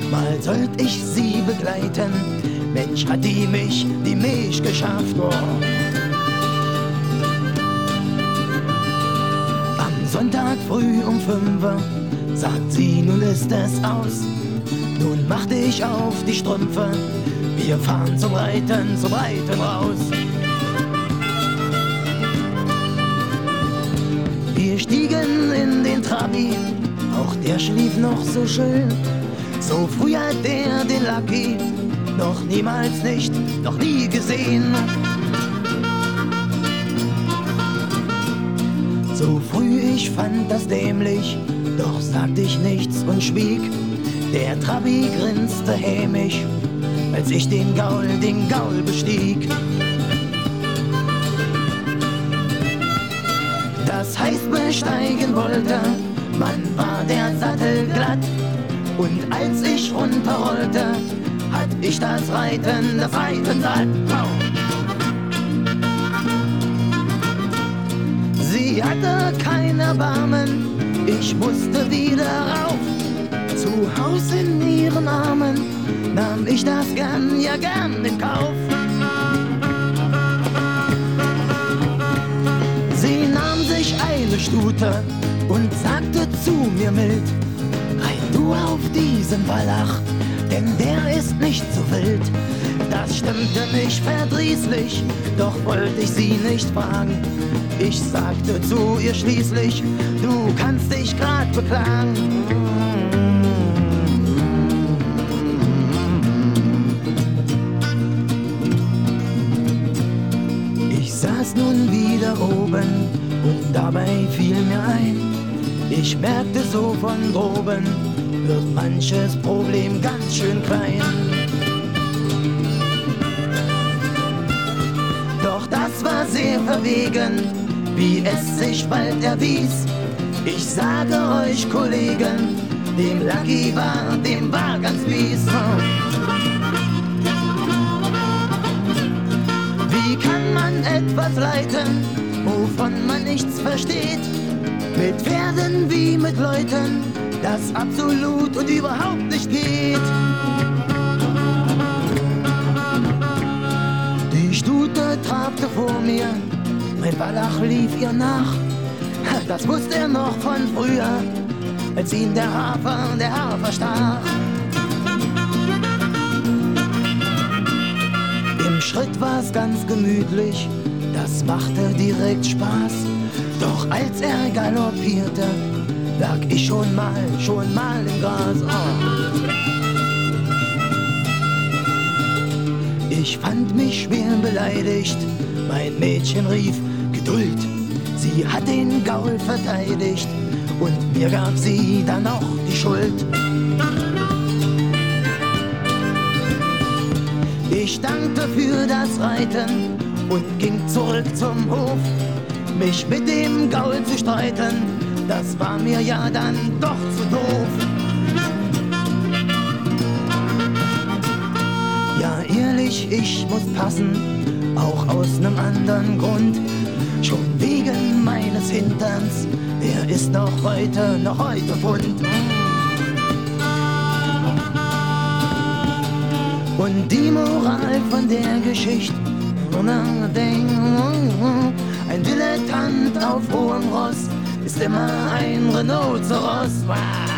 mal sollt ich sie begleiten. Mensch, hat die mich geschafft. Oh. Am Sonntag früh um 5 Uhr sagt sie, nun ist es aus. Nun mach dich auf die Strümpfe, wir fahren zum Reiten raus. Wir stiegen in den Trabi, auch der schlief noch so schön. So früh hat der den Lucky noch niemals nicht, noch nie gesehen. So früh, ich fand das dämlich, doch sagte ich nichts und schwieg. Der Trabi grinste hämisch, als ich den Gaul bestieg. Das heißt, besteigen wollte, man war der Sattel glatt. Und als ich runterrollte, hatt ich das Reiten satt. Sie hatte kein Erbarmen, ich musste wieder rauf. Zu Haus in ihren Armen nahm ich das gern in Kauf. Sie nahm sich eine Stute und sagte zu mir mild: Reit du auf diesen Wallach, denn der ist nicht so wild. Das stimmte mich verdrießlich, doch wollte ich sie nicht fragen. Ich sagte zu ihr schließlich: Du kannst dich grad beklagen. Ich saß nun wieder oben und dabei fiel mir ein, ich merkte so von droben, wird manches Problem ganz schön klein. Doch das war sehr verwegen, wie es sich bald erwies. Ich sage euch, Kollegen, dem Lucky war ganz mies. Wie kann man etwas leiten, wovon man nichts versteht? Mit Pferden wie mit Leuten, das absolut und überhaupt nicht geht. Die Stute trabte vor mir, mein Wallach lief ihr nach. Das wusste er noch von früher, als ihn der Hafer stach. Im Schritt war's ganz gemütlich, das machte direkt Spaß. Doch als er galoppierte, lag ich schon mal im Gras. Oh. Ich fand mich schwer beleidigt, mein Mädchen rief: Geduld, sie hat den Gaul verteidigt und mir gab sie dann auch die Schuld. Ich dankte für das Reiten und ging zurück zum Hof. Mich mit dem Gaul zu streiten, das war mir ja dann doch zu doof. Ja, ehrlich, ich muss passen, auch aus nem anderen Grund. Schon wegen meines Hinterns, der ist noch heute Pfund. Und die Moral von der Geschichte: Ein Dilettant auf hohem Ross ist immer ein Rhinoceros.